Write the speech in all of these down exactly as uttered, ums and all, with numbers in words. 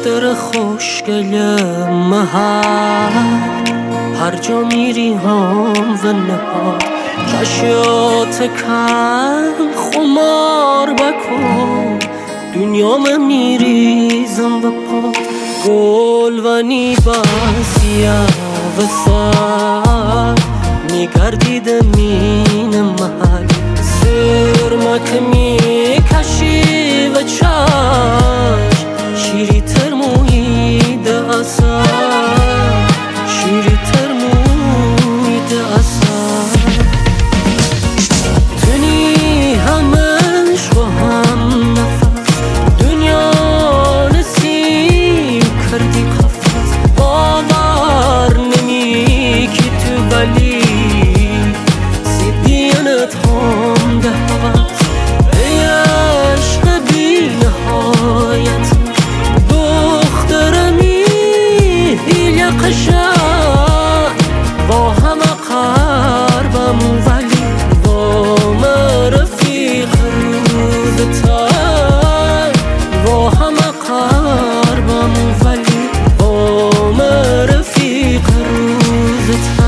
دختر خوشگل محل، هر جا میری هم و نهار چشات کم خمار بکن، دنیا میریزم و پا گل و نیبازیا و سر میگردیده مین محل، سرمک میکشی و چشم شیری تر مویده اصل، شیری تر مویده اصل. تونی همش با هم نفس، دنیا نسیم کردی قفس، باور نمی که تو ولی سیدینت هم ده هوس، ای عشق بی نهایت دخترمی هیل قشنگ، با همه قربم ولی با من رفیق روزتر، با همه قربم ولی با من رفیق روزتر.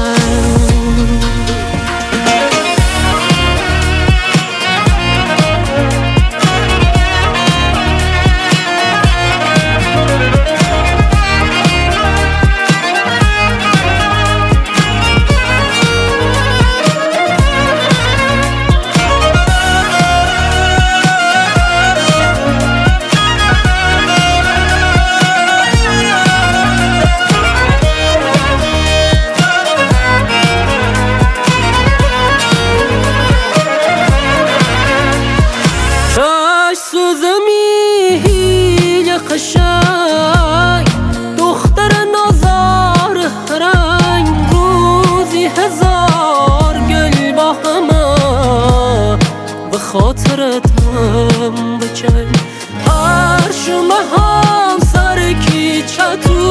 سوزمی هیل قشنگ، دختر نازار هرنگ، روزی هزار گل با همه به خاطرتم بچنگ، هر شمه هم سر کیچتو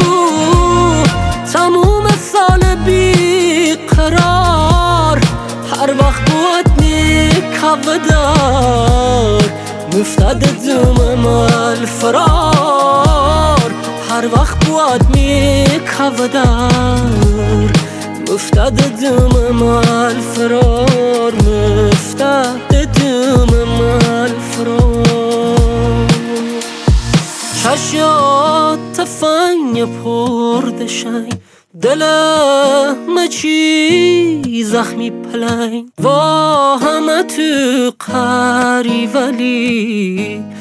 تموم سال بی قرار، هر وقت بود میکودار مفتد دمم الفرار، هر وقت بود میکودار مفتد دمم الفرار، مفتد دمم الفرار. چشات تفنگ پردشنگ، دلم چی زخمی پلنگ، با همه تو قری ولی